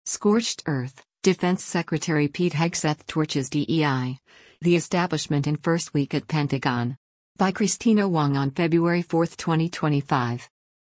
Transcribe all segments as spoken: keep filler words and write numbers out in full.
Scorched Earth, Defense Secretary Pete Hegseth torches D E I. The establishment in first week at Pentagon. By Christina Wong on February fourth, twenty twenty-five.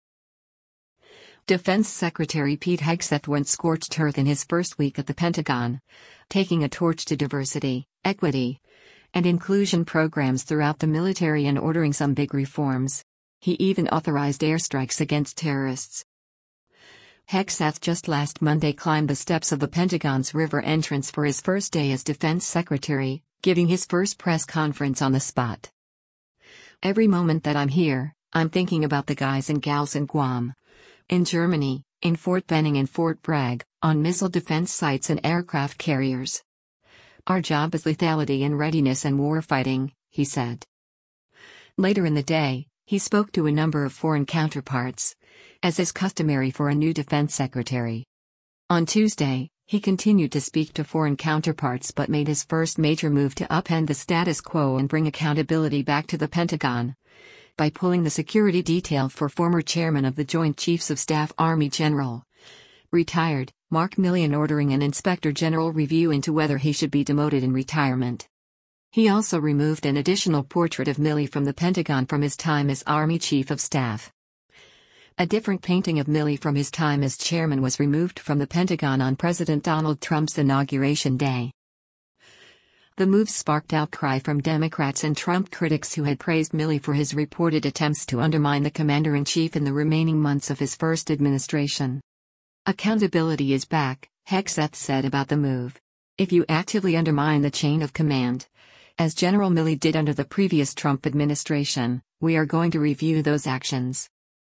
Defense Secretary Pete Hegseth went scorched earth in his first week at the Pentagon, taking a torch to diversity, equity, and inclusion programs throughout the military and ordering some big reforms. He even authorized airstrikes against terrorists. Hegseth just last Monday climbed the steps of the Pentagon's river entrance for his first day as Defense Secretary, giving his first press conference on the spot. Every moment that I'm here, I'm thinking about the guys and gals in Guam, in Germany, in Fort Benning and Fort Bragg, on missile defense sites and aircraft carriers. Our job is lethality and readiness and warfighting, he said. Later in the day, he spoke to a number of foreign counterparts, as is customary for a new defense secretary. On Tuesday, he continued to speak to foreign counterparts but made his first major move to upend the status quo and bring accountability back to the Pentagon, by pulling the security detail for former chairman of the Joint Chiefs of Staff Army General, retired, Mark Milley, and ordering an inspector general review into whether he should be demoted in retirement. He also removed an additional portrait of Milley from the Pentagon from his time as Army Chief of Staff. A different painting of Milley from his time as chairman was removed from the Pentagon on President Donald Trump's inauguration day. The move sparked outcry from Democrats and Trump critics who had praised Milley for his reported attempts to undermine the commander-in-chief in the remaining months of his first administration. Accountability is back, Hegseth said about the move. If you actively undermine the chain of command, as General Milley did under the previous Trump administration, we are going to review those actions.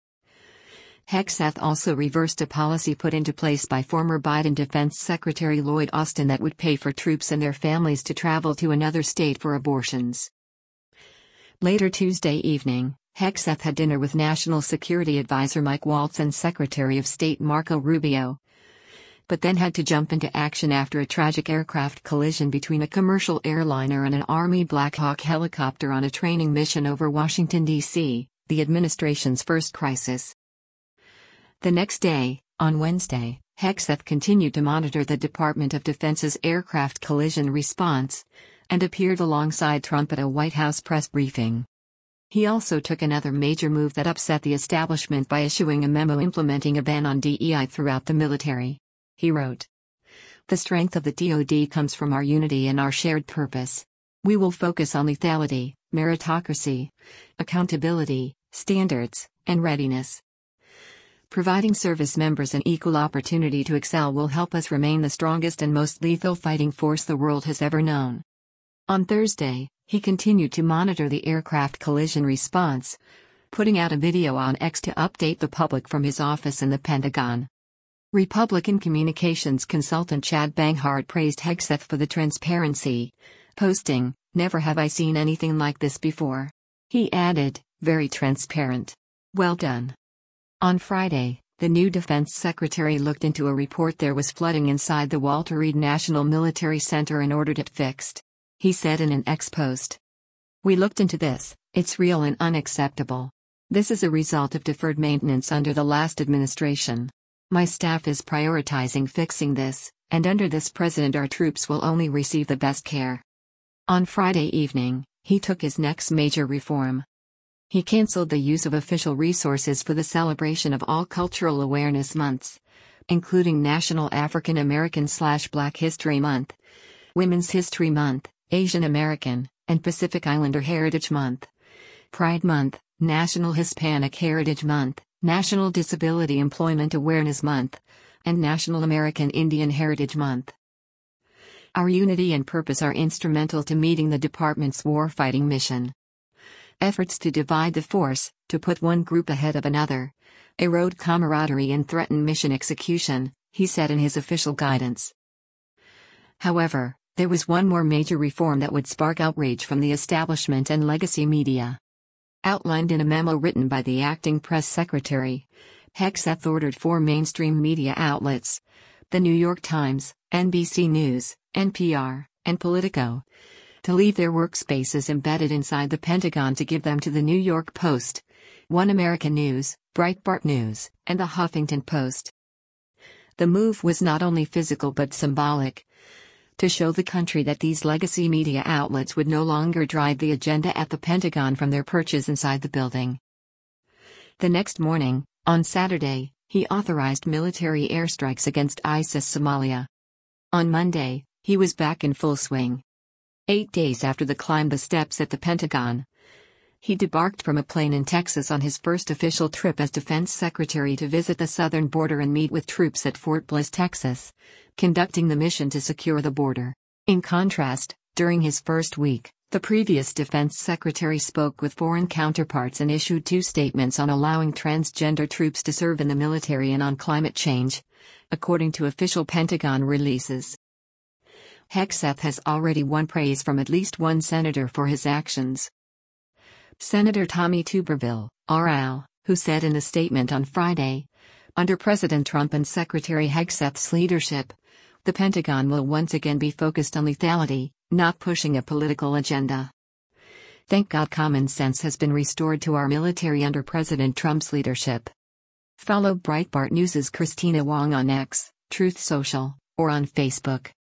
Hegseth also reversed a policy put into place by former Biden Defense Secretary Lloyd Austin that would pay for troops and their families to travel to another state for abortions. Later Tuesday evening, Hegseth had dinner with National Security Advisor Mike Waltz and Secretary of State Marco Rubio, but then had to jump into action after a tragic aircraft collision between a commercial airliner and an Army Black Hawk helicopter on a training mission over Washington, D C, the administration's first crisis. The next day, on Wednesday, Hegseth continued to monitor the Department of Defense's aircraft collision response, and appeared alongside Trump at a White House press briefing. He also took another major move that upset the establishment by issuing a memo implementing a ban on D E I throughout the military. He wrote, "The strength of the D O D comes from our unity and our shared purpose. We will focus on lethality, meritocracy, accountability, standards, and readiness. Providing service members an equal opportunity to excel will help us remain the strongest and most lethal fighting force the world has ever known." On Thursday, he continued to monitor the aircraft collision response, putting out a video on X to update the public from his office in the Pentagon. Republican communications consultant Chad Banghart praised Hegseth for the transparency, posting, "Never have I seen anything like this before." He added, "Very transparent. Well done." On Friday, the new defense secretary looked into a report there was flooding inside the Walter Reed National Military Center and ordered it fixed. He said in an X post, "We looked into this, it's real and unacceptable. This is a result of deferred maintenance under the last administration. My staff is prioritizing fixing this, and under this president our troops will only receive the best care." On Friday evening, he took his next major reform. He canceled the use of official resources for the celebration of all cultural awareness months, including National African American/Black History Month, Women's History Month, Asian American, and Pacific Islander Heritage Month, Pride Month, National Hispanic Heritage Month, National Disability Employment Awareness Month, and National American Indian Heritage Month. Our unity and purpose are instrumental to meeting the department's warfighting mission. Efforts to divide the force, to put one group ahead of another, erode camaraderie and threaten mission execution, he said in his official guidance. However, there was one more major reform that would spark outrage from the establishment and legacy media. Outlined in a memo written by the acting press secretary, Hegseth ordered four mainstream media outlets, the New York Times, N B C News, N P R, and Politico, to leave their workspaces embedded inside the Pentagon to give them to the New York Post, One American News, Breitbart News, and the Huffington Post. The move was not only physical but symbolic, to show the country that these legacy media outlets would no longer drive the agenda at the Pentagon from their perches inside the building. The next morning, on Saturday, he authorized military airstrikes against ISIS Somalia. On Monday, he was back in full swing. Eight days after the climb the steps at the Pentagon, he debarked from a plane in Texas on his first official trip as Defense Secretary to visit the southern border and meet with troops at Fort Bliss, Texas, conducting the mission to secure the border. In contrast, during his first week, the previous Defense Secretary spoke with foreign counterparts and issued two statements on allowing transgender troops to serve in the military and on climate change, according to official Pentagon releases. Hegseth has already won praise from at least one senator for his actions. Senator Tommy Tuberville, R L, who said in a statement on Friday, "Under President Trump and Secretary Hegseth's leadership, the Pentagon will once again be focused on lethality, not pushing a political agenda. Thank God common sense has been restored to our military under President Trump's leadership." Follow Breitbart News' Christina Wong on X, Truth Social, or on Facebook.